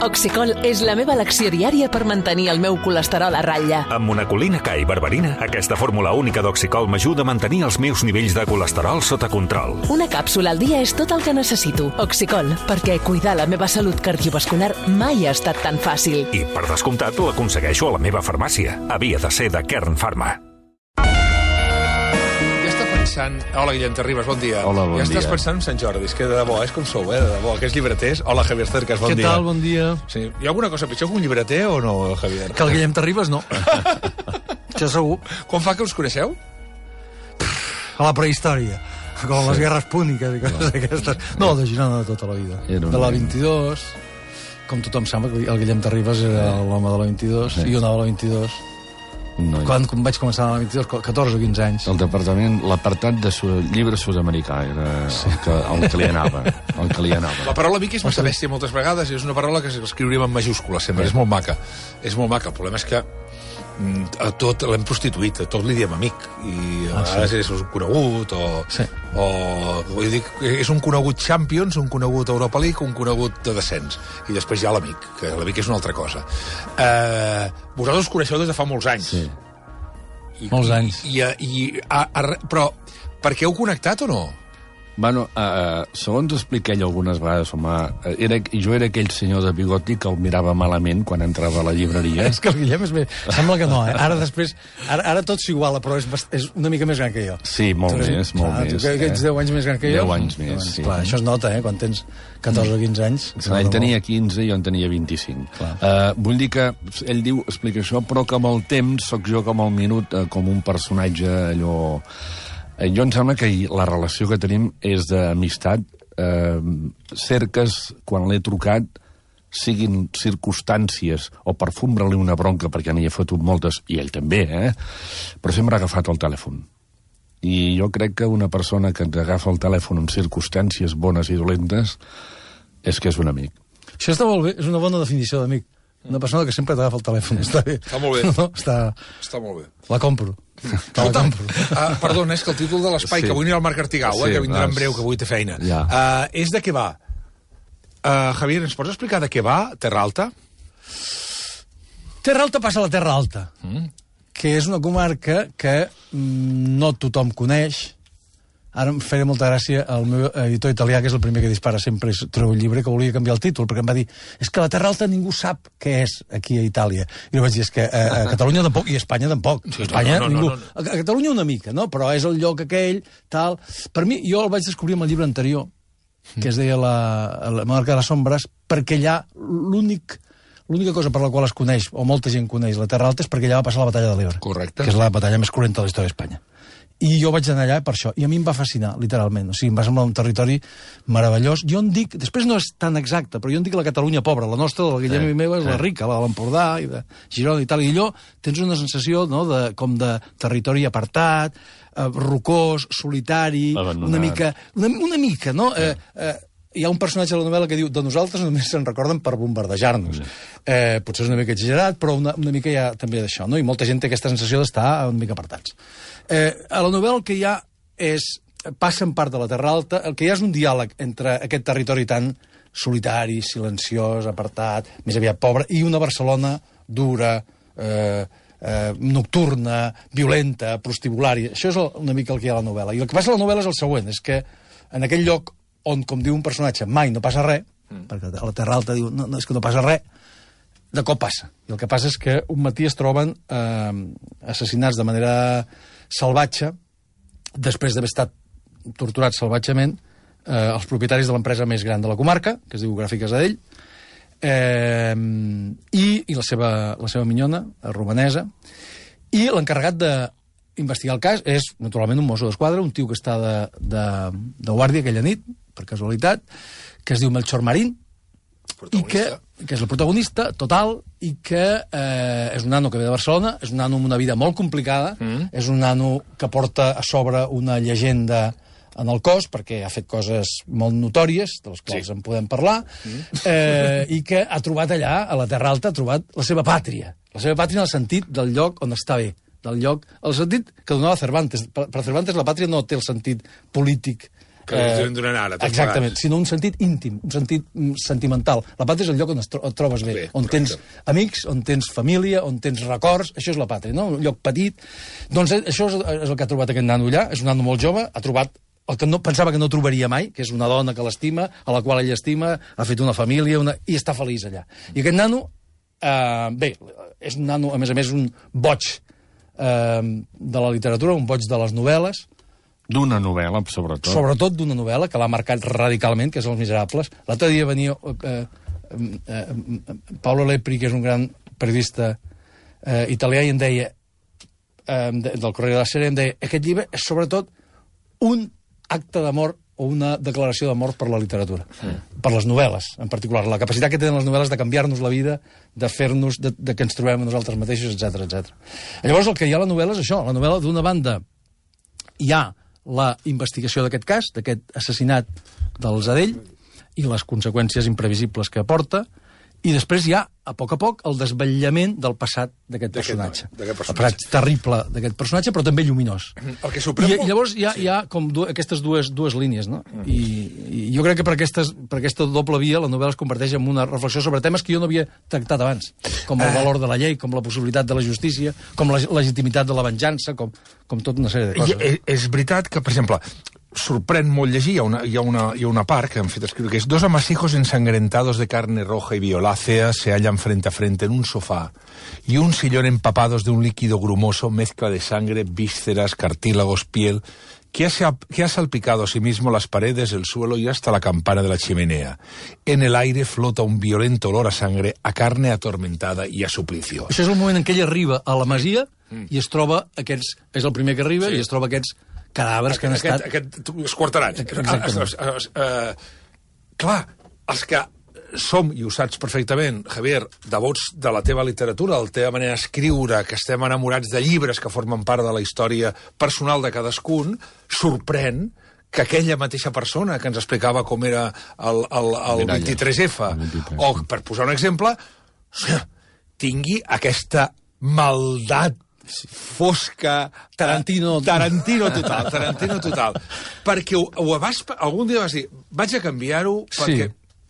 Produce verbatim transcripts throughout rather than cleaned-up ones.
Oxicol és la meva elecció diària per mantenir el meu colesterol a ratlla. Amb monacolina K i berberina, aquesta fórmula única d'Oxicol m'ajuda a mantenir els meus nivells de colesterol sota control. Una càpsula al dia és tot el que necessito. Oxicol, perquè cuidar la meva salut cardiovascular mai ha estat tan fàcil. I, per descomptat, l'aconsegueixo a la meva farmàcia. Havia de ser de Kern Pharma. Hola, Guillem Terribas, bon dia. Hola, bon ja dia. estàs pensant en Sant Jordi, és que de debò, és com sou, eh, de debò, aquests llibreters. Hola, Javier Cercas, bon Què dia. Què tal, bon dia? Sí. Hi ha alguna cosa pitjor que un llibreter o no, Javier? Que el Guillem Terribas, no. Això segur. Quan fa que us coneixeu? A la prehistòria, com sí. Les guerres púniques i coses no. Aquestes. No, de Girona de tota la vida. Era de la vint-i-dos, com tothom sap, el Guillem Terribas era l'home de la vint-i-dos, sí. I jo anava a la vint-i-dos. No, quan, quan vaig començar a la vint-i-dos, catorze o quinze anys. El departament, l'apartat de su, llibre sud-americà era sí. el, que, el que li anava. El que li anava. La paraula mica és massa bèstia moltes vegades, és una paraula que escriuríem en majúscules sempre, sí. És molt maca. És molt maca, el problema és que a tot l'hem prostituït, a tot li diem amic, i a vegades ah, sí. És un conegut, o, sí. o, o jo dic, és un conegut Champions, un conegut Europa League, un conegut de descens, i després hi ha l'amic, que l'amic és una altra cosa. Eh, vosaltres us coneixeu des de fa molts anys. Sí. I, molts anys. I, i, i, a, a, però, per què heu connectat o no? Bueno, uh, segons expliqué ell algunes vegades, home, era, jo era aquell senyor de bigoti que el mirava malament quan entrava a la llibreria. És que el Guillem és més... Sembla que no, eh? Ara després... Ara, ara tot s'iguala, però és, és una mica més gran que jo. Sí, molt tu més, molt clar, més. Tu que, que ets deu anys més gran que jo? deu anys més, doncs, sí. Clar, això es nota, eh? Quan tens catorze o quinze anys. Clar, ell tenia quinze i jo en tenia vint-i-cinc. Uh, vull dir que ell diu, explica això, però que amb el temps sóc jo com el minut, uh, com un personatge allò... Jo em sembla que la relació que tenim és d'amistat. Eh, Cercas, quan l'he trucat, siguin circumstàncies o per fumbre-li una bronca, perquè n'hi he fotut moltes, i ell també, eh? Però sempre ha agafat el telèfon. I jo crec que una persona que ens agafa el telèfon en circumstàncies bones i dolentes és que és un amic. Això està molt bé, és una bona definició d'amic. Una persona que sempre t'agafa el telèfon. Està bé. Està molt bé. No, està... està molt bé. La compro. Escolta'm, uh, perdona, és que el títol de l'espai, sí. Que avui anirà al Marc Artigau, sí, eh, que vindrà en breu, que avui té feina. Ja. Uh, és de què va? Uh, Javier, ens pots explicar de què va Terra Alta? Terra Alta passa a la Terra Alta, mm. que és una comarca que mm, no tothom coneix. Ara em feia molta gràcia el meu editor italià, que és el primer que dispara sempre i treu un llibre, que volia canviar el títol, perquè em va dir, és que la Terra Alta ningú sap què és aquí a Itàlia. I jo vaig dir, és que a, a Catalunya tampoc, i a Espanya tampoc. Sí, a Espanya no, no, ningú. No, no, no. A, a Catalunya una mica, no? Però és el lloc aquell, tal... Per mi, jo el vaig descobrir amb el llibre anterior, que es deia la, la Monarca de les Sombres, perquè allà l'únic... L'única cosa per la qual es coneix, o molta gent coneix la Terra Alta, és perquè allà va passar la batalla de l'Ebre. Correcte. Que és la batalla més cruenta de la història d'Espanya. I jo vaig anar allà per això, i a mi em va fascinar, literalment. O sigui, em va semblar un territori meravellós. Jo en dic, després no és tan exacte, però jo en dic la Catalunya pobra, la nostra, la Guillem sí, i meva, és sí. La rica, la de l'Empordà, i de Girona i tal. I allò tens una sensació, no?, de, com de territori apartat, eh, rocós, solitari, abandonat. Una mica, una, una mica, no?, sí. eh, eh, hi ha un personatge a la novel·la que diu de nosaltres només se'n recorden per bombardejar-nos. Sí. Eh, potser és una mica exagerat, però una, una mica hi ha també d'això, no? I molta gent té aquesta sensació d'estar una mica apartats. Eh, a la novel·la el que hi ha és... Passa en part de la Terra Alta, el que hi ha és un diàleg entre aquest territori tan solitari, silenciós, apartat, més aviat pobre, i una Barcelona dura, eh, eh, nocturna, violenta, prostibulària. Això és una mica el que hi ha a la novel·la. I el que passa a la novel·la és el següent, és que en aquell lloc on, com diu un personatge, mai no passa res, mm. perquè a la Terra Alta diu, no, no, és que no passa res, de cop passa. I el que passa és que un matí es troben eh, assassinats de manera salvatge, després d'haver estat torturats salvatgement, eh, els propietaris de l'empresa més gran de la comarca, que es diu Gràfiques Adell, eh, i, i la, seva, la seva minyona, romanesa, i l'encarregat de investigar el cas és, naturalment, un mosso d'esquadra, un tio que està de, de, de guàrdia aquella nit, per casualitat, que es diu Melchor Marín, i que, que és el protagonista total, i que eh, és un nano que ve de Barcelona, és un nano amb una vida molt complicada, mm. és un nano que porta a sobre una llegenda en el cos, perquè ha fet coses molt notòries, de les quals sí. En podem parlar, mm. eh, i que ha trobat allà, a la Terra Alta, ha trobat la seva pàtria. La seva pàtria en el sentit del lloc on està bé, del lloc, el sentit que donava Cervantes. Per, per Cervantes la pàtria no té el sentit polític Que ens hem donat ara, tots exactament, plegats. sinó un sentit íntim, un sentit mm, sentimental. La pàtria és el lloc on es tro et trobes bé, Bé, on correcte. tens amics, on tens família, on tens records, això és la pàtria, no? Un lloc petit. Doncs eh, això és, és el que ha trobat aquest nano allà, és un nano molt jove, ha trobat el que no, pensava que no trobaria mai, que és una dona que l'estima, a la qual ell estima, ha fet una família, una, i està feliç allà. I aquest nano, eh, bé, és un nano, a més a més, un boig eh, de la literatura, un boig de les novel·les, D'una novel·la, sobretot. sobretot d'una novel·la que l'ha marcat radicalment, que és Els Miserables. L'altre dia venia eh, eh, eh, Paolo Lepri, que és un gran periodista eh, italià, i em deia, eh, del Corriere della Sera, em deia, aquest llibre és sobretot un acte d'amor o una declaració d'amor per la literatura, mm. per les novel·les, en particular. La capacitat que tenen les novel·les de canviar-nos la vida, de fer-nos, de, de que ens trobem a nosaltres mateixos, etcètera, etcètera. Llavors, el que hi ha a la novel·la és això. La novel·la, d'una banda, hi ha la investigació d'aquest cas, d'aquest assassinat del Zadell, i les conseqüències imprevisibles que aporta, i després hi ha, a poc a poc, el desvetllament del passat d'aquest personatge. noi, d'aquest El personatge. passat terrible d'aquest personatge, però també lluminós. El que sorprèn I, molt- i llavors hi ha, sí. hi ha com du aquestes dues, dues línies, no? I, I jo crec que per, aquestes, per aquesta doble via la novel·la es converteix en una reflexió sobre temes que jo no havia tractat abans, com el valor de la llei, com la possibilitat de la justícia, com la legitimitat de la venjança, com, com tota una sèrie de I, coses. és, és veritat que, per exemple, sorprèn molt llegir, hi ha una, hi ha una, hi ha una part que han fet escriure, que és dos amasijos ensangrentados de carne roja y violácea se hallan frente a frente en un sofá y un sillón empapados de un líquido grumoso, mezcla de sangre, vísceras, cartílagos, piel, que ha, sa- que ha salpicado a sí mismo las paredes, el suelo y hasta la campana de la chimenea. En el aire flota un violento olor a sangre, a carne atormentada y a suplicio. Això és el moment en què ell arriba a la masia i es troba aquests... És el primer que arriba Sí. i es troba aquests cadàvers que han aquest, estat... aquest esquarterats. Exactament. Ah, ah, ah, ah, clar, els que som, i ho saps perfectament, Javier, devots de la teva literatura, de la teva manera d'escriure, que estem enamorats de llibres que formen part de la història personal de cadascun, sorprèn que aquella mateixa persona que ens explicava com era el, el, el Miralla. vint-i-tres efa, El vint-i-tres, o, sí. per posar un exemple, tingui aquesta maldat fosca... Tarantino. Tarantino total, Tarantino total. Perquè ho, ho vas, algun dia vas dir, vaig a canviar-ho perquè...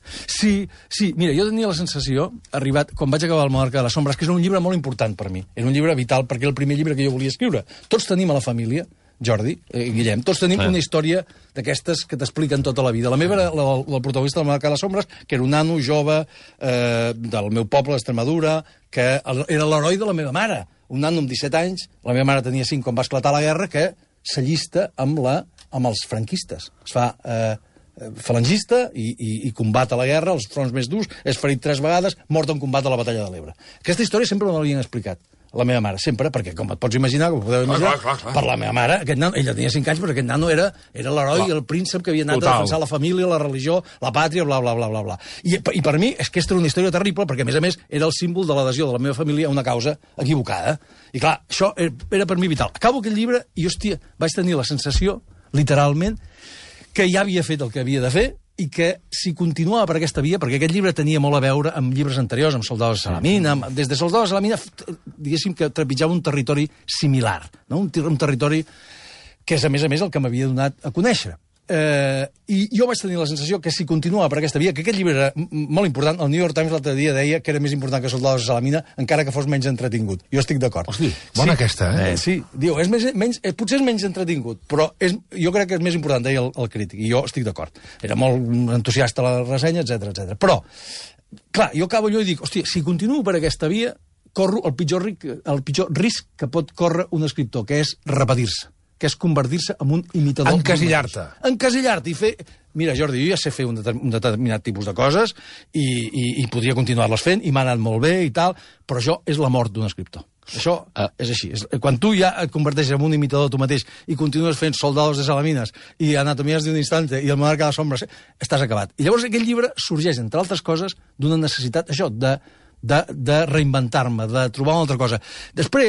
Sí, sí, mira, jo tenia la sensació, arribat, quan vaig acabar El monarca de les sombres, que és un llibre molt important per mi, era un llibre vital perquè era el primer llibre que jo volia escriure. Tots tenim a la família, Jordi, eh, Guillem, tots tenim Sí. una història d'aquestes que t'expliquen tota la vida. La meva era la, la, el protagonista del monarca de les sombres, que era un nano jove eh, del meu poble, d'Extremadura, que el, era l'heroi de la meva mare. Un nano amb disset anys, la meva mare tenia cinc quan va esclatar la guerra, que s'allista amb, la, amb els franquistes. Es fa... Eh, falangista i, i, i combat a la guerra, els fronts més durs, és ferit tres vegades, mort en combat a la batalla de l'Ebre. Aquesta història sempre me l'havien explicat, la meva mare, sempre, perquè com et pots imaginar, com podeu imaginar, clar, clar, clar. per la meva mare, aquest nano, ella tenia cinc anys, però aquest nano era, era l'heroi, el príncep que havia anat Total. a defensar la família, la religió, la pàtria, bla, bla, bla, bla, bla. I, I per mi és que aquesta era una història terrible, perquè a més a més era el símbol de l'adhesió de la meva família a una causa equivocada. I clar, això era per mi vital. Acabo aquest llibre i, hòstia, vaig tenir la sensació, literalment, que ja havia fet el que havia de fer i que si continuava per aquesta via, perquè aquest llibre tenia molt a veure amb llibres anteriors, amb Soldados de Salamina, amb, des de Soldados de Salamina, diguéssim que trepitjava un territori similar, no? un, un territori que és, a més a més, el que m'havia donat a conèixer. Eh, I jo vaig tenir la sensació que si continuava per aquesta via, que aquest llibre era molt important, el New York Times l'altre dia deia que era més important que Soldados de Salamina, encara que fos menys entretingut. Jo estic d'acord. Hosti, bona aquesta, eh? Eh, sí, diu, és més, menys, eh, potser és menys entretingut, però és, jo crec que és més important, deia el, el crític, i jo estic d'acord. Era molt entusiasta la ressenya, etcètera, etcètera. Però, clar, jo acabo allò i dic, hòstia, si continuo per aquesta via, corro el pitjor, ric, el pitjor risc que pot córrer un escriptor, que és repetir-se, que és convertir-se en un imitador. Encasillar-te. Encasillar-te i fer... Mira, Jordi, jo ja sé fer un, determin, un determinat tipus de coses i, i, i podria continuar-les fent i m'ha anat molt bé i tal, però això és la mort d'un escriptor. Això uh, és així. És, quan tu ja et converteixes en un imitador tu mateix i continues fent Soldados de Salamines i Anatomías de un instante i El monarca de les sombres, estàs acabat. I llavors aquest llibre sorgeix, entre altres coses, d'una necessitat, això, de, de, de reinventar-me, de trobar una altra cosa. Després,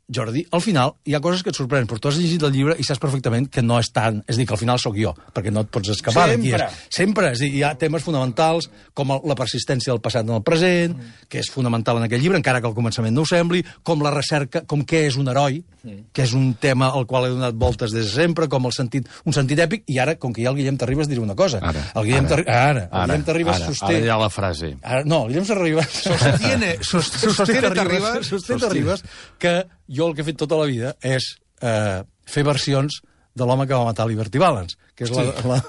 Jordi, al final hi ha coses que et sorprenen, però tu has llegit el llibre i saps perfectament que no és tant... És a dir, que al final sóc jo, perquè no et pots escapar d'aquí. Sempre. És a dir, hi ha temes fonamentals, com la persistència del passat en el present, que és fonamental en aquest llibre, encara que al començament no ho sembli, com la recerca, com què és un heroi, que és un tema al qual he donat voltes des de sempre, com el sentit, un sentit èpic, i ara, com que hi ha el Guillem Terribas, diré una cosa. Ara, el Guillem ara, Terri... ara, el ara, Guillem Terribas ara, sosté... Ara hi ha la frase. Ara, no, el Guillem Terribas... Sostiene, sostiene Terribas... Sostiene Terribas que jo el que he fet tota la vida és eh, fer versions de l'home que va matar Liberty Balance, que és, la, sí. la,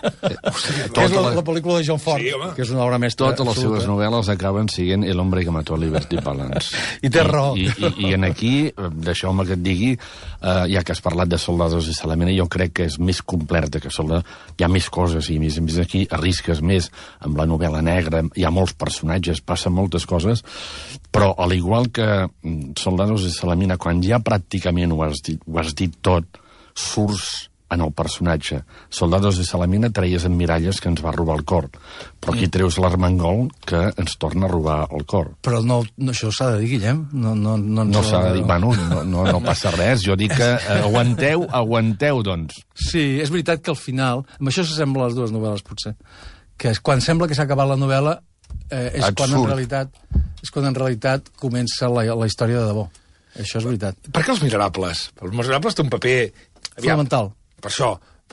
que és la, la pel·lícula de John Ford, sí, que és una obra mestra. Totes les seves novel·les acaben sent El hombre que mató a Liberty Balance. I té raó. I, i, i en aquí, deixeu-me que et digui, eh, ja que has parlat de Soldados de Salamina, jo crec que és més completa que Soldados. Hi ha més coses, i més, més aquí arrisques més amb la novel·la negra, hi ha molts personatges, passen moltes coses, però al igual que Soldados de Salamina, quan ja pràcticament ho has dit, ho has dit tot, surts en el personatge. Soldados de Salamina treies en miralles que ens va robar el cor, però aquí treus l'Armengol que ens torna a robar el cor. Però no, no això s'ha de dir, Guillem. No, no, no, no s'ha de dir, bueno, no, no, no passa res. Jo dic que aguanteu, aguanteu, doncs. Sí, és veritat que al final, amb això s'assembla les dues novel·les, potser, que és quan sembla que s'ha acabat la novel·la, eh, és, quan en realitat, és quan en realitat comença la, la història de debò. Això és veritat. Per què Els Miserables? Els Miserables té un paper... Fonamental. Per això.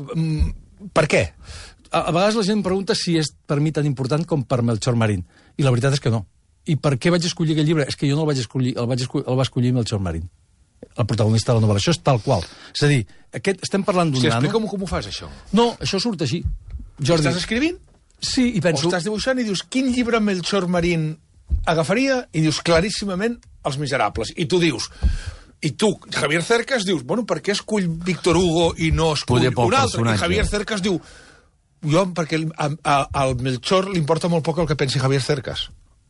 Per què? A, a vegades la gent em pregunta si és per mi tan important com per Melchor Marín. I la veritat és que no. I per què vaig escollir aquest llibre? És que jo no el vaig escollir, el, vaig escollir, el va escollir Melchor Marín, el protagonista de la novel·la. Això és tal qual. És a dir, aquest, estem parlant d'un sí, nano... Explica'm com ho fas, això. No, això surt així. Jordi. Estàs escrivint? Sí, i penso... O estàs dibuixant i dius, quin llibre Melchor Marín agafaria? I dius, claríssimament, Els Miserables. I tu dius... I tu, Javier Cercas, dius, bueno, per què escull Víctor Hugo i no escull un altre? I Javier Cercas diu, jo, perquè a, a, al Melchor li importa molt poc el que pensi Javier Cercas.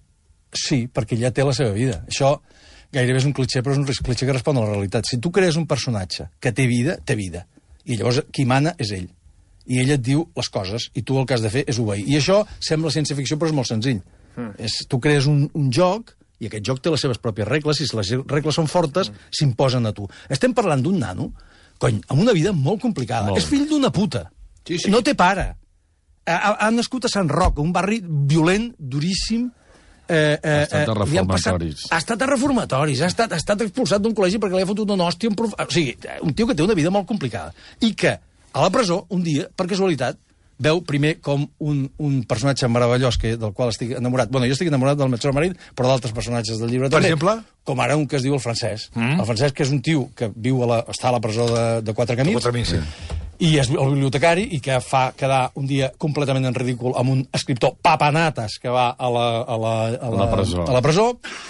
Sí, perquè ja té la seva vida. Això gairebé és un clitxé, però és un clitxé que respon a la realitat. Si tu crees un personatge que té vida, té vida. I llavors qui mana és ell. I ell et diu les coses, i tu el que has de fer és obeir. I això sembla ciència-ficció, però és molt senzill. Mm. És, tu crees un, un joc... i aquest joc té les seves pròpies regles, i si les regles són fortes, mm. s'imposen a tu. Estem parlant d'un nano, cony, amb una vida molt complicada. Molt. És fill d'una puta. Sí, sí. No té pare. Ha, ha nascut a Sant Roc, un barri violent, duríssim. Eh, eh, ha estat a reformatoris. Passat, ha estat a reformatoris, ha estat, ha estat expulsat d'un col·legi perquè li ha fotut una hòstia. Un prof... O sigui, un tio que té una vida molt complicada. I que, a la presó, un dia, per casualitat, veu primer com un, un personatge meravellós que, del qual estic enamorat. Bueno, jo estic enamorat del Melchor Marín, però d'altres personatges del llibre per també. Exemple? Com ara un que es diu el Francesc. Mm. El Francesc, que és un tio que viu a la, està a la presó de, de Quatre Camins. De Quatre Camins, sí. I és el bibliotecari, i que fa quedar un dia completament en ridícul amb un escriptor papanates que va a la, a la, a la, la, presó. a la presó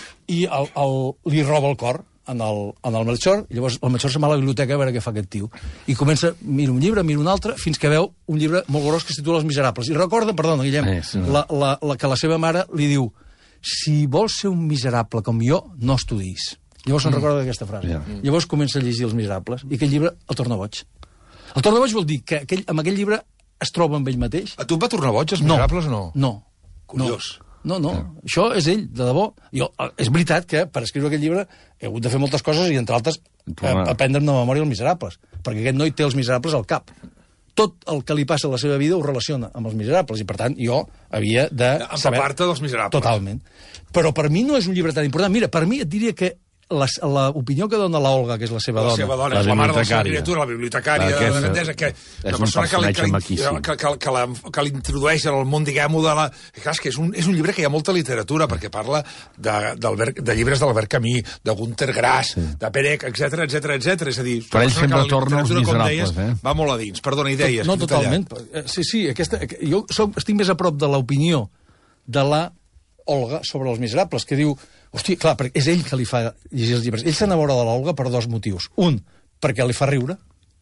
i el, el, li roba el cor en el, en el Melchor, i llavors el Melchor se'n va a la biblioteca a veure què fa aquest tio. I comença, mira un llibre, mira un altre, fins que veu un llibre molt gros que es titula Els Miserables. I recorda, perdona, Guillem, eh, sí, no. la, la, la, que la seva mare li diu, si vols ser un miserable com jo, no estudis. Llavors se'n mm. recorda d'aquesta frase. Yeah. Llavors comença a llegir Els Miserables, i aquell llibre el torna boig. El torna boig vol dir que aquell, amb aquell llibre es troba amb ell mateix. A tu et va tornar boig, Els Miserables, o no? No. Curiós. No. No, no, no, això és ell, de debò. Jo, és veritat que per escriure aquest llibre he hagut de fer moltes coses i, entre altres, a, aprendre'm de memòria Els Miserables, perquè aquest noi té Els Miserables al cap. Tot el que li passa a la seva vida ho relaciona amb Els Miserables, i per tant jo havia de saber... Empapar-te dels Miserables. Totalment. Però per mi no és un llibre tan important. Mira, per mi et diria que l'opinió que dona la Olga, que és la seva la dona... Seva dona, la, la mare de la seva criatura, la bibliotecària de la Gandesa, que una persona que, li, que, li, que, que, que, la, que l'introdueix al món, diguem-ho, de la... Clar, és que és un, és un llibre que hi ha molta literatura, perquè parla de, d'Albert, de llibres d'Albert Camus, de Gunter Grass, sí. de Perec, etcètera, etcètera, etcètera. És a dir, però ell sempre torna als Miserables, deies, eh? Va molt a dins. Perdona, idees. No, totalment. Sí, sí, aquesta, jo soc, estic més a prop de l'opinió de la Olga sobre Els Miserables, que diu... Hòstia, clar, perquè és ell que li fa llegir els llibres. Ell s'enamora de l'Olga per dos motius. Un, perquè li fa riure,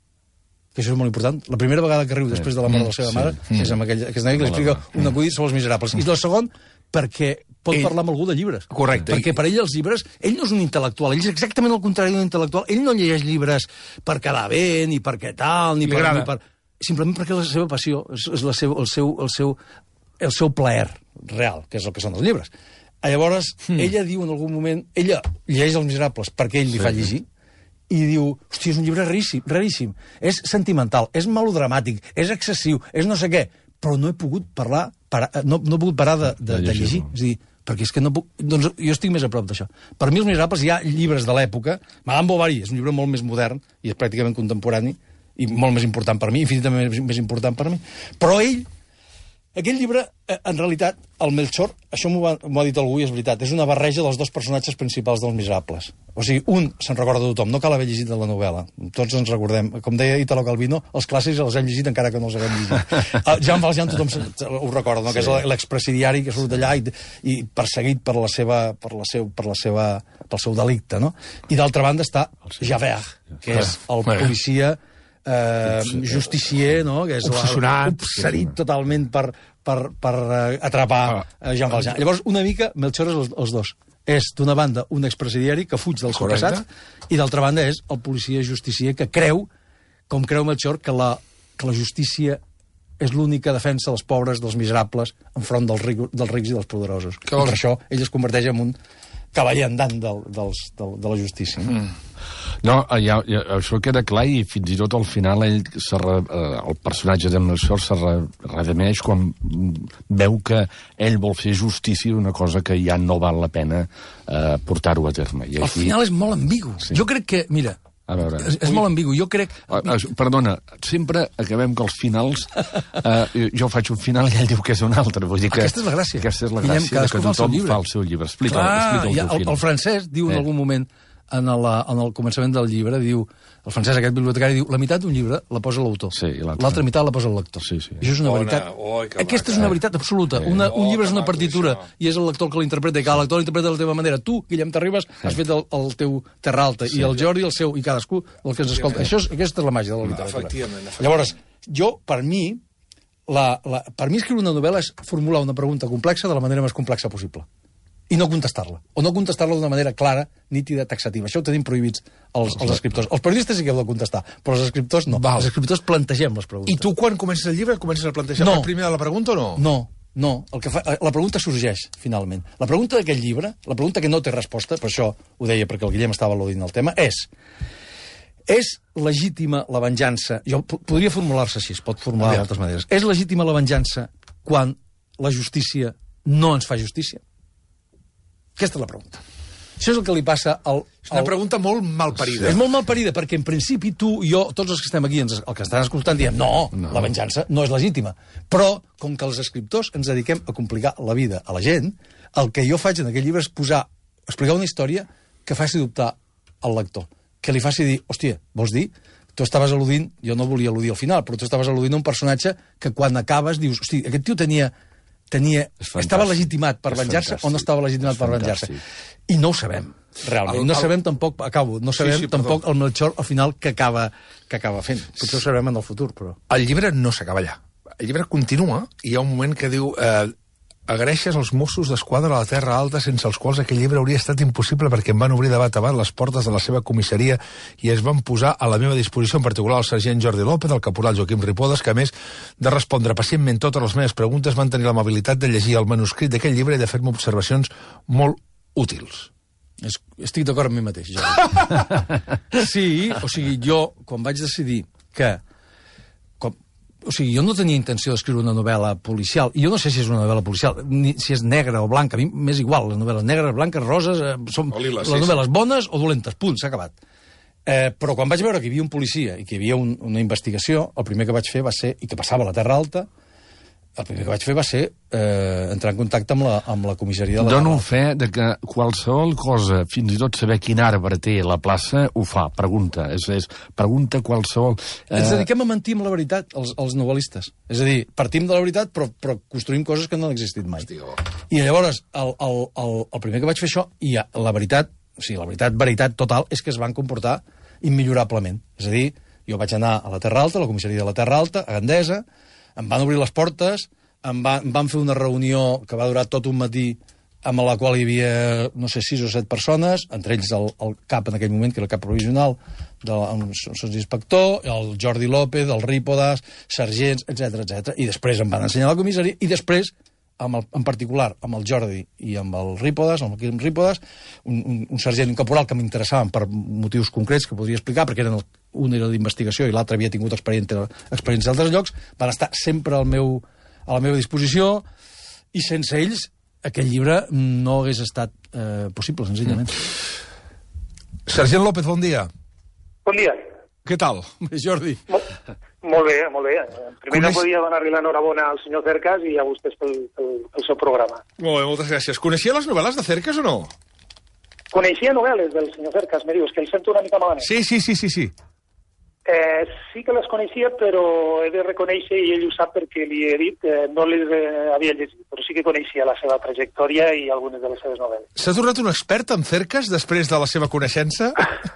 que això és molt important. La primera vegada que riu després de la mort de la seva mare sí. és amb aquell, aquest noi que li explica un acudit sobre Els Miserables. I el segon, perquè pot ell... parlar amb algú de llibres. Correcte. Perquè per ell els llibres... Ell no és un intel·lectual, ell és exactament el contrari d'un intel·lectual. Ell no llegeix llibres per quedar bé, ni per què tal, ni per, ni per... Simplement perquè és la seva passió, és la seu, el, seu, el, seu, el seu plaer real, que és el que són els llibres. Llavors, hmm. ella diu en algun moment... Ella llegeix Els Miserables perquè ell li sí. fa llegir, i diu, hòstia, és un llibre raríssim, raríssim, és sentimental, és melodramàtic, és excessiu, és no sé què, però no he pogut parlar, para, no, no he pogut parar de, de, de llegir. És a dir, perquè és que no puc... Doncs jo estic més a prop d'això. Per mi, Els Miserables, hi ha llibres de l'època. Madame Bovary és un llibre molt més modern i és pràcticament contemporani i molt més important per mi, infinitament més, més important per mi. Però ell, aquell llibre, en realitat, el Melchor, això m'ho ha, ha dit algú i és veritat, és una barreja dels dos personatges principals dels Miserables. O sigui, un se'n recorda de tothom, no cal haver llegit de la novel·la. Tots ens recordem. Com deia Italo Calvino, els clàssics els hem llegit encara que no els haguem llegit. Uh, Jean Valjean tothom se, ho recorda, no? Sí. Que és l'expresidiari que surt d'allà i, i perseguit per la seva, per la seu, per la seva, pel seu delicte, no? I d'altra banda està Javert, que és el policia eh, justicier, no? Que és obsessionat totalment per, per, per uh, atrapar uh, Jean Valjean. Llavors, una mica, Melchor és els, els dos. És, d'una banda, un expresidiari que fuig del seu passat, i d'altra banda és el policia justicier que creu, com creu Melchor, que la, que la justícia és l'única defensa dels pobres, dels miserables, enfront dels, ric, dels rics i dels poderosos. I per això ell es converteix en un cavaller andant del, dels, del, de la justícia. Mm. No, ja, ja, això queda clar i fins i tot al final ell re, el personatge de Melchor se re, redemeix quan veu que ell vol fer justícia d'una cosa que ja no val la pena eh, portar-ho a terme. I al final és molt ambigu. Sí. Jo crec que, mira, a veure. És, és molt ambigu. Jo crec... Perdona, sempre acabem que els finals... Eh, jo faig un final i ell diu que és un altre. Vull dir que aquesta és la gràcia. Aquesta és la gràcia, Guillem, que tothom fa el seu llibre. Explica, Clar, explica el ja, teu final. El, el francès diu eh. en algun moment, en, la, en el començament del llibre, diu, el francès, aquest bibliotecari, diu, la meitat d'un llibre la posa l'autor, sí, l'altra meitat la posa el lector. Sí, sí. Això és una veritat... Oi, aquesta és una veritat absoluta. Sí. Una, un llibre és una partitura i és el lector que l'interpreta, i cada lector l'interpreta de la teva manera. Tu, Guillem Terribas, has fet el, el teu Terra Alta, sí. I el Jordi el seu, i cadascú el que ens escolta. Això és, aquesta és la màgia de la literatura. Efectivament, efectivament. Llavors, jo, per mi, la, la, per mi escriure una novel·la és formular una pregunta complexa de la manera més complexa possible. I no contestar-la. O no contestar-la d'una manera clara, nítida, taxativa. Això ho tenim prohibits els, els escriptors. Els periodistes sí que heu de contestar, però els escriptors no. Val. Els escriptors plantegem les preguntes. I tu, quan comences el llibre, comences a plantejar no. primer la pregunta o no? No, no. El que fa, la pregunta sorgeix, finalment. La pregunta d'aquest llibre, la pregunta que no té resposta, per això ho deia perquè el Guillem estava al·ludint el tema, és... És legítima la venjança... Jo, podria formular-se així, es pot formular d'altres maneres. És legítima la venjança quan la justícia no ens fa justícia? Aquesta és la pregunta. Això és el que li passa al... És una pregunta molt malparida. És molt malparida, perquè en principi tu i jo, tots els que estem aquí, ens, el que estan escoltant, diem no, no, la venjança no és legítima. Però, com que els escriptors ens dediquem a complicar la vida a la gent, el que jo faig en aquell llibre és posar, explicar una història que faci dubtar al lector. Que li faci dir, hòstia, vols dir? Tu estaves al·ludint, jo no volia al·ludir al final, però tu estaves al·ludint a un personatge que quan acabes dius, hòstia, aquest tio tenia... tenia, estava legitimat per venjar-se o no estava legitimat per venjar-se. I no ho sabem, realment. El, no sabem el... tampoc, acabo, no sabem sí, sí, tampoc perdó. El Melchor al final que acaba, que acaba fent. Potser ho sabrem en el futur, però... El llibre no s'acaba allà. El llibre continua i hi ha un moment que diu... Eh, agraeixes als Mossos d'Esquadra a la Terra Alta, sense els quals aquell llibre hauria estat impossible perquè em van obrir de bat a bat les portes de la seva comissaria i es van posar a la meva disposició, en particular el sergent Jordi López, el caporal Joaquim Ripodes, que a més de respondre pacientment totes les meves preguntes van tenir l'amabilitat de llegir el manuscrit d'aquell llibre i de fer-me observacions molt útils. Es, estic d'acord amb mi mateix, Jordi. Sí, o sigui, jo, quan vaig decidir que o sigui, jo no tenia intenció d'escriure una novel·la policial, i jo no sé si és una novel·la policial, ni si és negra o blanca, a mi m'és igual, les novel·les negres, blanques, roses, eh, són Olila, les sí, novel·les sí. bones o dolentes, punt, s'ha acabat. Eh, però quan vaig veure que hi havia un policia i que hi havia un, una investigació, el primer que vaig fer va ser, i que passava a la Terra Alta, el primer que vaig fer va ser eh, entrar en contacte amb la, amb la comissaria de la... Dono fe de que qualsevol cosa, fins i tot saber quin arbre té la plaça, ho fa, pregunta. És, és pregunta qualsevol... Eh... Ens dediquem a mentir amb la veritat, els, els novel·listes. És a dir, partim de la veritat, però, però construïm coses que no han existit mai. I llavors, el, el, el, el primer que vaig fer això, i la veritat, o sigui, la veritat, veritat total, és que es van comportar immillorablement. És a dir, jo vaig anar a la Terra Alta, a la comissaria de la Terra Alta, a Gandesa, em van obrir les portes, em, va, em van fer una reunió que va durar tot un matí, amb la qual hi havia, no sé, sis o set persones, entre ells el, el cap en aquell moment, que era el cap provisional, del inspector, el Jordi López, el Ripodes, sergents, etcètera, etcètera. I després em van ensenyar la comissaria, i després amb el, en particular amb el Jordi i amb el Rípodes, amb el Quim Rípodes, un, un, un sergent, un caporal que m'interessaven per motius concrets que podria explicar, perquè eren el, un era d'investigació i l'altre havia tingut experiència, experiència d'altres llocs, van estar sempre al meu, a la meva disposició, i sense ells aquell llibre no hagués estat eh, possible, senzillament. Mm. Sergent López, bon dia. Bon dia. Què tal? Jordi. Molt, molt bé, molt bé. Primer Coneix... no podia donar-li l'enhorabona al senyor Cercas i a vostès pel, pel, pel seu programa. Molt bé, moltes gràcies. Coneixia les novel·les de Cercas o no? Coneixia novel·les del senyor Cercas, me dius, que el sento una mica malament. Sí, sí, sí, sí, sí. Eh, sí que les coneixia, però he de reconèixer, i ell ho sap perquè li he dit, eh, no les eh, havia llegit, però sí que coneixia la seva trajectòria i algunes de les seves novel·les. S'ha tornat un expert en Cercas després de la seva coneixença?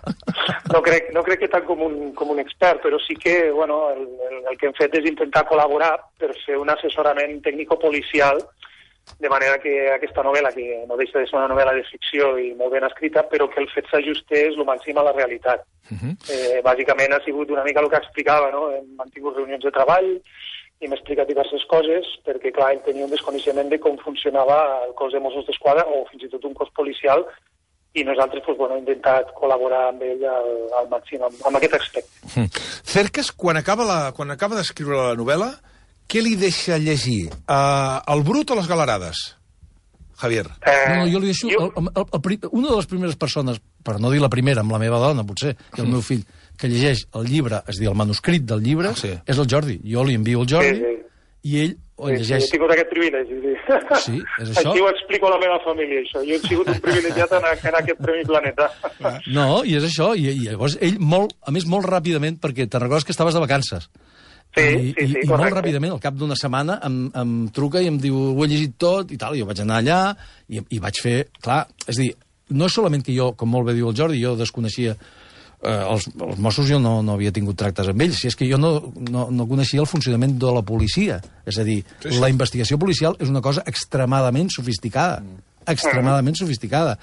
No crec, no crec que tant com un, com un expert, però sí que bueno, el, el, el que hem fet és intentar col·laborar per fer un assessorament tècnico-policial, de manera que aquesta novel·la, que no deixa de ser una novel·la de ficció i molt ben escrita, però que el fet s'ajustés el màxim a la realitat. Uh -huh. eh, bàsicament ha sigut una mica el que explicava, no? Hem mantingut reunions de treball i m'ha explicat diverses coses, perquè, clar, ell tenia un desconeixement de com funcionava el cos de Mossos d'Esquadra o fins i tot un cos policial, i nosaltres pues, bueno, hem intentat col·laborar amb ell al, al màxim, amb, amb aquest aspecte. Uh -huh. Cercas, quan acaba, la, quan acaba d'escriure la novel·la, què li deixa llegir? Uh, el Brut o les Galerades? Javier. Eh, No, jo li deixo... jo... El, el, el, el, una de les primeres persones, per no dir la primera, amb la meva dona, potser, i el meu fill, que llegeix el llibre, és a dir, el manuscrit del llibre, ah, sí. és el Jordi. Jo li envio el Jordi, Sí, sí. i ell o Sí, llegeix... sí, he tingut aquest privilegi, sí. Sí, és això. Així ho explico a la meva família, això. Jo he sigut un privilegiat en, en aquest premi Planeta. No, i és això, i, i llavors ell molt, a més molt ràpidament, perquè te'n recordes que estaves de vacances. Sí, I, sí, sí, i, i molt ràpidament, al cap d'una setmana, em, em truca i em diu, ho he llegit tot, i tal, i jo vaig anar allà, i, i vaig fer, clar, és a dir, no és solament que jo, com molt bé diu el Jordi, jo desconeixia eh, els, els Mossos, jo no, no havia tingut tractes amb ells, si és que jo no, no, no coneixia el funcionament de la policia, és a dir, Sí, sí. la investigació policial és una cosa extremadament sofisticada, extremadament sofisticada,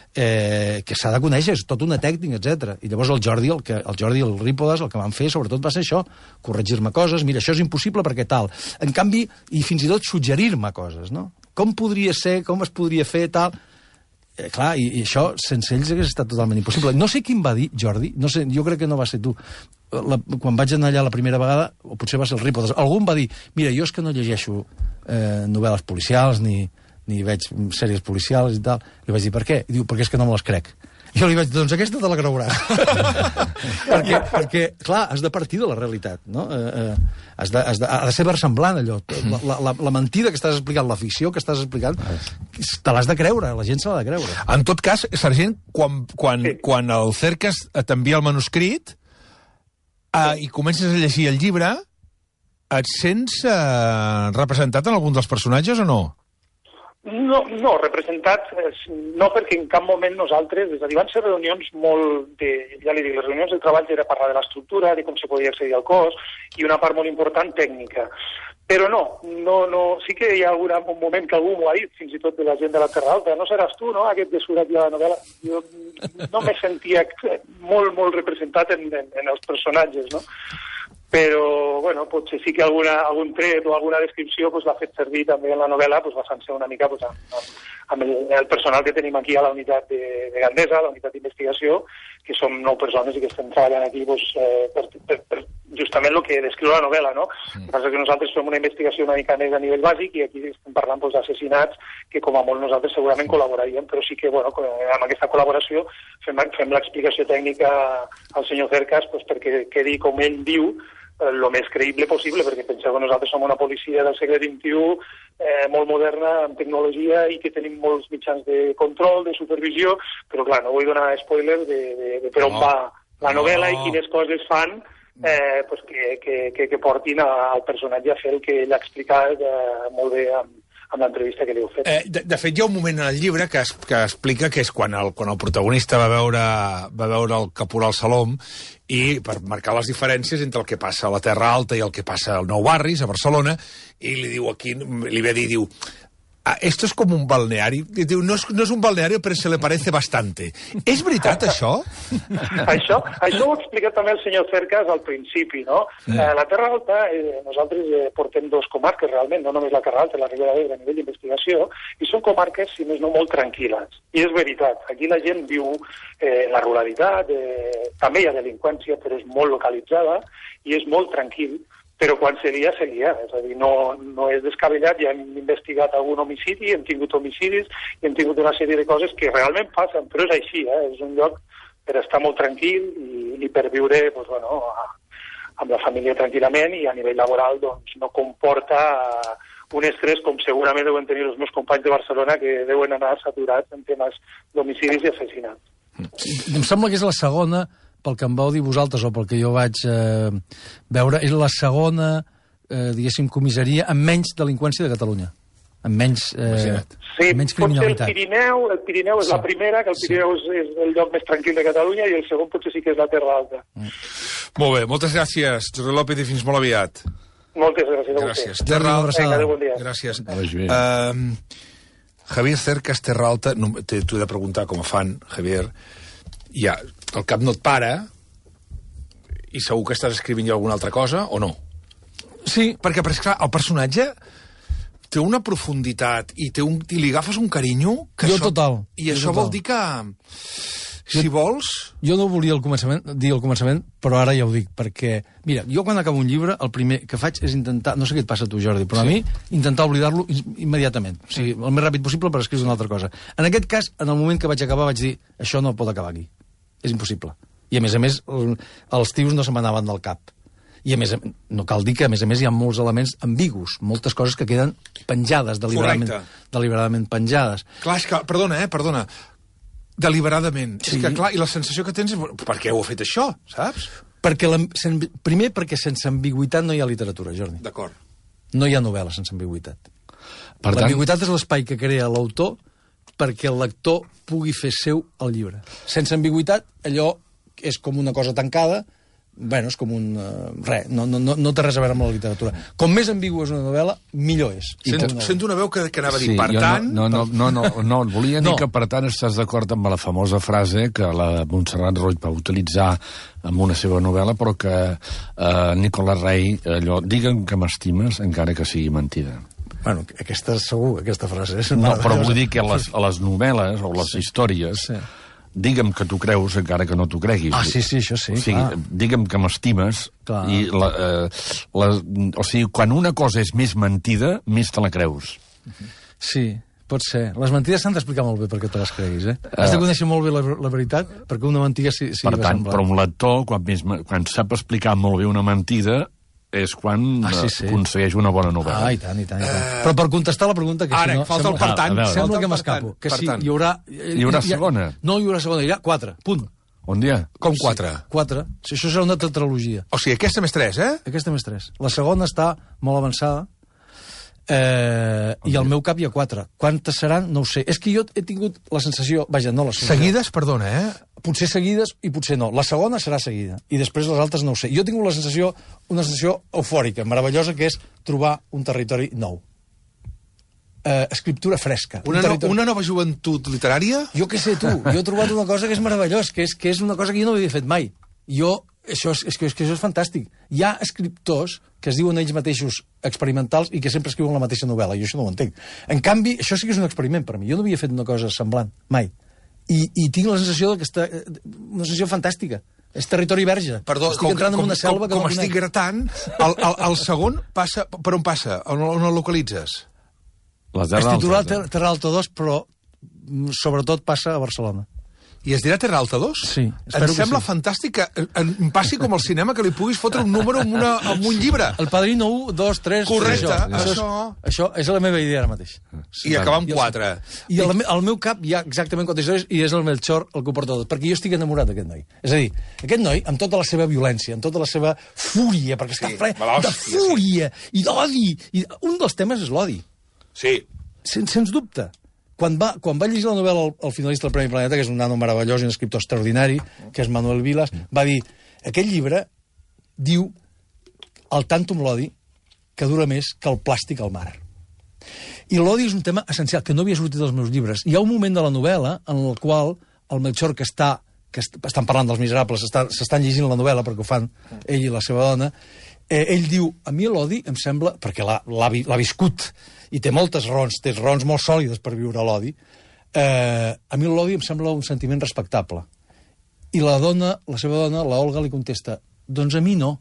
eh, que s'ha de conèixer, és tota una tècnica, etcètera. I llavors el Jordi, el que, el Jordi i el Rípodes, el que van fer, sobretot, va ser això, corregir-me coses, mira, això és impossible perquè tal. En canvi, i fins i tot suggerir-me coses, no? Com podria ser, com es podria fer, tal... Eh, clar, i, i això, sense ells hagués estat totalment impossible. No sé qui em va dir, Jordi, no sé, jo crec que no va ser tu, la, quan vaig anar allà la primera vegada, o potser va ser el Rípodes, algú em va dir, mira, jo és que no llegeixo eh, novel·les policials, ni, ni veig sèries policials i tal. Li vaig dir, per què? I diu, perquè és que no me les crec. Jo li vaig dir, doncs aquesta te la creuràs. perquè, perquè, clar, has de partir de la realitat, no? Eh, eh, has de, has de, ha de ser versemblant, allò. La, la, la mentida que estàs explicant, la ficció que estàs explicant, te l'has de creure, la gent se l'ha de creure. En tot cas, sergent, quan, quan, Sí. quan el Cercas t'envia el manuscrit eh, i comences a llegir el llibre, et sents eh, representat en algun dels personatges o no? No, no, representat, eh, no perquè en cap moment nosaltres, és a dir, van ser reunions molt de, ja li dic, les reunions de treball era parlar de l'estructura, de com se podia accedir al cos, i una part molt important tècnica. Però no, no, no, sí que hi ha algun un moment que algú m'ho ha dit, fins i tot de la gent de la Terra Alta, no seràs tu, no?, aquest que surt aquí a la novel·la. Jo no me sentia molt, molt representat en, en, en els personatges, no? Però, bueno, potser sí que alguna, algun tret o alguna descripció pues, l'ha fet servir també en la novel·la, pues, basant-se una mica pues, amb, amb el, el personal que tenim aquí a la unitat de, de Gandesa, a la unitat d'investigació, que som nou persones i que estem treballant aquí pues, eh, per, per, per justament el que descriu la novel·la, no? El que passa és que nosaltres fem una investigació una mica més a nivell bàsic i aquí estem parlant pues, d'assassinats que com a molt nosaltres segurament col·laboraríem, però sí que, bueno, amb aquesta col·laboració fem, fem l'explicació tècnica al senyor Cercas pues, perquè quedi com ell diu el més creïble possible, perquè penseu que nosaltres som una policia del segle vint-i-u eh, molt moderna, amb tecnologia i que tenim molts mitjans de control, de supervisió, però clar, no vull donar spoiler de, de, de per on No. va la novel·la No. i quines coses fan eh, pues que, que, que, que portin al personatge a fer el que ell ha explicat eh, molt bé amb, amb l'entrevista que li heu fet. Eh, de, de fet, hi ha un moment en el llibre que, es, que explica que és quan el, quan el protagonista va veure, va veure el caporal Salom i per marcar les diferències entre el que passa a la Terra Alta i el que passa al Nou Barris, a Barcelona, i li diu aquí, li ve a dir, diu, Ah, esto es como un balneari. Diu, no és, no és un balneari, però se le parece bastante. És veritat, això? això? Això ho ha explicat també el senyor Cercas al principi, no? Sí. Eh, la Terra Alta, eh, nosaltres eh, portem dos comarques, realment, no només la Terra Alta, la Ribera d'Ebre, a nivell d'investigació, i són comarques, si més no, molt tranquil·les. I és veritat, aquí la gent viu eh, la ruralitat, eh, també hi ha delinqüència, però és molt localitzada, i és molt tranquil, però quan seria, seria. És a dir, no, no és descabellat, ja hem investigat algun homicidi, hem tingut homicidis, i hem tingut una sèrie de coses que realment passen, però és així, eh? És un lloc per estar molt tranquil i, i per viure pues, bueno, amb la família tranquil·lament, i a nivell laboral doncs, no comporta un estrès com segurament deuen tenir els meus companys de Barcelona, que deuen anar saturats en temes d'homicidis i assassinats. Em sembla que és la segona, pel que em vau dir vosaltres o pel que jo vaig eh, veure, és la segona, eh, diguéssim, comissaria amb menys delinqüència de Catalunya. Amb menys, eh, sí, amb menys criminalitat. Potser el Pirineu, el Pirineu és sí. la primera, que el Pirineu sí. és, és el lloc més tranquil de Catalunya, i el segon potser sí que és la Terra Alta. Mm. Molt bé, moltes gràcies, José López, i fins molt aviat. Moltes gràcies a gràcies. vostè. Terra Alta. Vinga, bon dia. Gràcies. Uh, Javier Cercas, Terra Alta, no, t'he de preguntar com a fan, Javier, ja, el cap no et para, i segur que estàs escrivint ja alguna altra cosa, o no? Sí. Perquè, però, esclar, el personatge té una profunditat i, té un, i li agafes un carinyo... Que jo això, total. I jo això total. vol dir que, si jo, vols... Jo no volia al començament, dir al començament, però ara ja ho dic, perquè... Mira, jo quan acabo un llibre, el primer que faig és intentar... No sé què et passa a tu, Jordi, però sí. a mi, intentar oblidar-lo immediatament. O sigui, el més ràpid possible per escriure una altra cosa. En aquest cas, en el moment que vaig acabar, vaig dir, això no pot acabar aquí. És impossible. I, a més a més, els tios no se m'anaven del cap. I, a més, no cal dir que, a més a més, hi ha molts elements ambigus, moltes coses que queden penjades, deliberadament, deliberadament penjades. Clar, és que, perdona, eh, perdona, deliberadament. Sí. És que, clar, i la sensació que tens és, per què heu fet això, saps? Perquè la, sen, primer, perquè sense ambigüitat no hi ha literatura, Jordi. D'acord. No hi ha novel·la sense ambigüitat. Per L'ambigüitat tant... és l'espai que crea l'autor perquè el lector pugui fer seu el llibre. Sense ambigüitat, allò és com una cosa tancada, bueno, és com un... Uh, res, no, no, no té res a veure amb la literatura. Com més ambigua és una novel·la, millor és. Sento, sento una veu que, que anava a dir, sí, per tant... No, no, no, no, no, no volia dir no. que, per tant, estàs d'acord amb la famosa frase que la Montserrat Roig va utilitzar en una seva novel·la, però que eh, Nicolas Rey, allò, digue'm que m'estimes, encara que sigui mentida. Bueno, aquesta segur, aquesta frase és no, però vull dir que a les, a les novel·les o les sí. històries... Sí. Digue'm que tu creus encara que no t'ho creguis. Ah, sí, sí, això sí. O sigui, ah. digue'm que m'estimes. I la, eh, la, o sigui, quan una cosa és més mentida, més te la creus. Sí, pot ser. Les mentides s'han d'explicar molt bé perquè te les creguis, eh? Uh, Has de conèixer molt bé la, la veritat perquè una mentida sí, sí per tant, però un lector, quan, més, quan sap explicar molt bé una mentida, és quan ah, sí, sí. aconsegueix una bona novel·la. Ah, i tant, i tant, i tant. Uh... Però per contestar la pregunta, que ara, si no... falta sembla, el per tant. Ah, sembla falta que m'escapo. Que per sí, tant. hi haurà... Hi haurà segona? No hi haurà segona, hi haurà quatre, punt. On dia? Com quatre? Sí, quatre. Si això serà una tetralogia. O sigui, aquesta més tres, eh? Aquesta més tres. La segona està molt avançada, eh, i al meu cap hi ha quatre. Quantes seran? No ho sé. És que jo he tingut la sensació... Vaja, no la sensació. Seguides, perdona, eh? Potser seguides i potser no. La segona serà seguida. I després les altres no ho sé. Jo he tingut la sensació, una sensació eufòrica, meravellosa, que és trobar un territori nou. Eh, escriptura fresca. Una, un territori... no, una nova joventut literària? Jo què sé, tu. Jo he trobat una cosa que és meravellós, que és, que és una cosa que jo no havia fet mai. Jo... Això és, és, que, és que això és fantàstic. Hi ha escriptors que es diuen ells mateixos experimentals i que sempre escriuen la mateixa novel·la. Jo això no ho entenc. En canvi, això sí que és un experiment per mi. Jo no havia fet una cosa semblant, mai. I, i tinc la sensació que està, una sensació fantàstica. És territori verge. Perdó, estic com, entrant com, en una selva com, que com no estic conec. gratant, el, el, el segon passa... Per on passa? On, on el localitzes? Les Es titula Ter Terra Alta dos, però sobretot passa a Barcelona. I es dirà Terra Alta dos? Sí. Em sembla sí. fantàstic que em passi com al cinema, que li puguis fotre un número amb, una, amb un llibre. El Padrino un, dos, tres... Correcte, això. això. Això, és, això és la meva idea ara mateix. Sí, I acabar amb quatre. I al, al meu cap hi ha exactament quatre històries i és el Melchor el que ho porta tot, perquè jo estic enamorat d'aquest noi. És a dir, aquest noi, amb tota la seva violència, amb tota la seva fúria, perquè sí, està ple de fúria sí. i d'odi. I un dels temes és l'odi. Sí. Sen, sens dubte. Quan va, quan va llegir la novel·la el, el finalista del Premi Planeta, que és un nano meravellós i un escriptor extraordinari, que és Manuel Vilas, va dir, aquest llibre diu el tàntum l'odi que dura més que el plàstic al mar. I l'odi és un tema essencial, que no havia sortit dels meus llibres. Hi ha un moment de la novel·la en el qual el Melchor, que està que est estan parlant dels Miserables, s'estan llegint la novel·la perquè ho fan ell i la seva dona, eh, ell diu, a mi l'odi em sembla, perquè l'ha viscut, i té moltes raons, té raons molt sòlides per viure l'odi, eh, a mi l'odi em sembla un sentiment respectable. I la dona, la seva dona, la Olga, li contesta, doncs a mi no,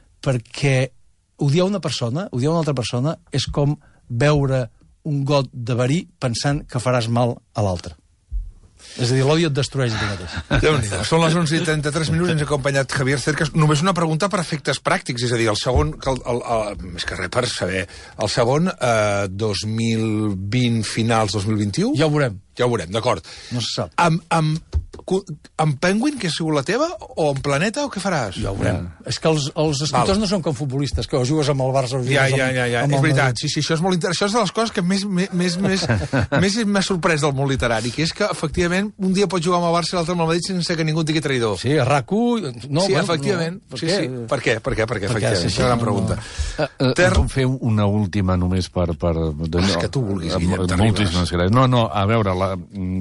perquè odiar una persona, odiar una altra persona, és com beure un got de verí pensant que faràs mal a l'altre. És a dir, l'odi et destrueix de mateix. Déu-n'hi-do. Són les onze i trenta-tres minuts, ens ha acompanyat Javier Cercas. Només una pregunta per efectes pràctics, és a dir, el segon, el, el, el, més que res per saber, el segon, eh, dos mil vint, finals dos mil vint-i-u? Ja ho veurem. Ja ho veurem, d'acord. No se sap. Amb, amb, amb Penguin, que ha sigut la teva, o amb Planeta, o què faràs? Ja ho veurem. Ja. És que els, els escriptors Val. no són com futbolistes, que o jugues amb el Barça o jugues ja, amb, ja, ja, ja. amb És el veritat, Madrid. sí, sí, això és molt interessant. Això és de les coses que més més, més, més, més m'ha sorprès del món literari, que és que, efectivament, un dia pots jugar amb el Barça i l'altre amb el Madrid sense que ningú et digui traïdor. Sí, a RAC u... No, sí, bueno, efectivament. No. Per Sí, què? sí. Per què? Per què? Per què? Efectivament. sí, sí, Gran no, pregunta. Uh, uh, Ter... Puc fer una última només per... per Els que tu vulguis, Guillem, t'arribes. Moltíssimes gràcies. No, no, a veure, la,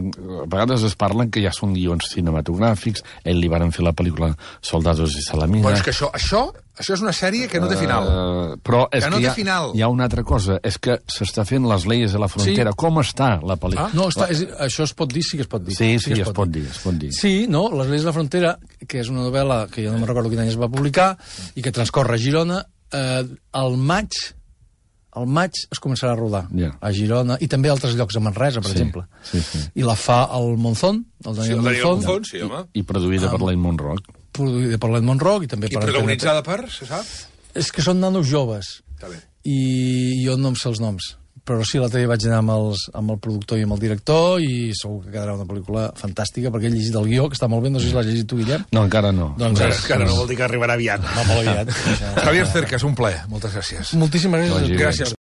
a vegades es parlen que ja són guions cinematogràfics, ell li van fer la pel·lícula Soldados i Salamina... Però és que això, això, això és una sèrie que no té final. Uh, però és que que, no hi, té ha, final. hi ha una altra cosa, és que s'està fent Les leyes de la frontera. Sí. Com està la pel·lícula? Ah, No, està, és, això es pot dir, sí que es pot dir. Sí, sí, es pot dir, es pot dir. Sí, no, Les lleis de la frontera, que és una novel·la que jo no me'n recordo quin any es va publicar i que transcorre a Girona, eh, al maig al maig es començarà a rodar Yeah. a Girona i també a altres llocs, a Manresa, per Sí, exemple. sí, sí. I la fa el Monzón, el Sí, Daniel el Daniel Monzón, Monzón, sí, home. I produïda per l'Ain Monroe. produïda per l'Edmond Rock i també I per... protagonitzada per, se sap? És que són nanos joves Està bé. i jo no em sé els noms, però sí, l'altre dia vaig anar amb, els, amb el productor i amb el director i segur que quedarà una pel·lícula fantàstica perquè he llegit el guió, que està molt bé, no sé si l'has llegit tu, Guillem. No, encara no. Doncs Encara, és, encara no vol dir que arribarà aviat. no, molt aviat. Javier Cercas, un plaer. Moltes gràcies. Moltíssimes gràcies. Vagi bé. Gràcies.